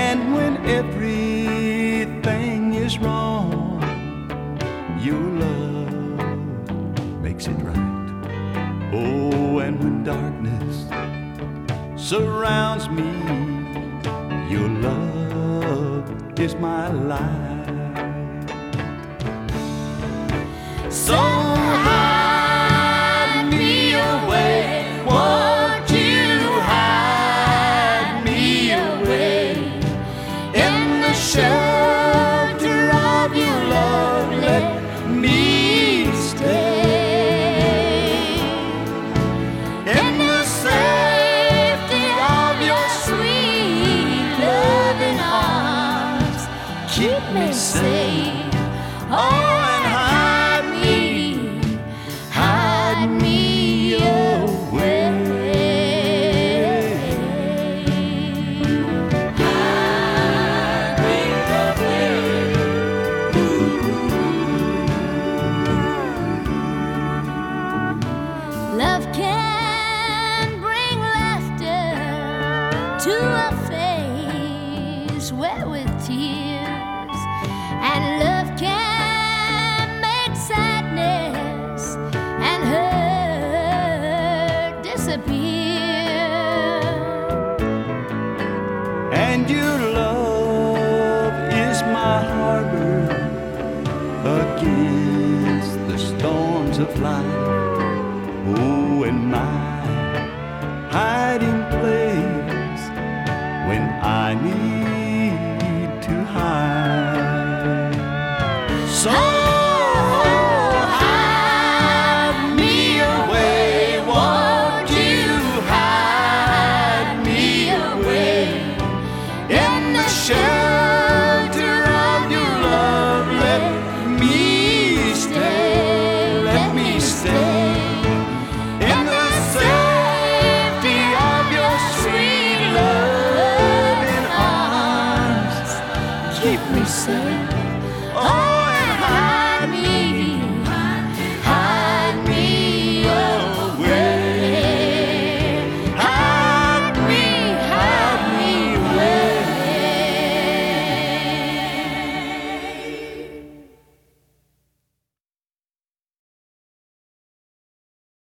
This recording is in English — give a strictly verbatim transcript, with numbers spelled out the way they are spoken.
And when everything is wrong, your love makes it right. Oh, and when darkness surrounds me, your love is my light. So hide me away, won't you hide me away in the shelter of your love, let me stay in the safety of your sweet loving arms, keep me safe. Oh, and hide me, hide me away. Hide me away. Love can bring laughter to a face wet with tears, and love can make sadness and hurt disappear. And your love is my harbor against the storms of life. Oh, and my hiding place when I need to hide. So hide me away, won't you hide me away in the shelter of your love, let me stay, let me stay in the safety of your sweet loving arms, keep me safe.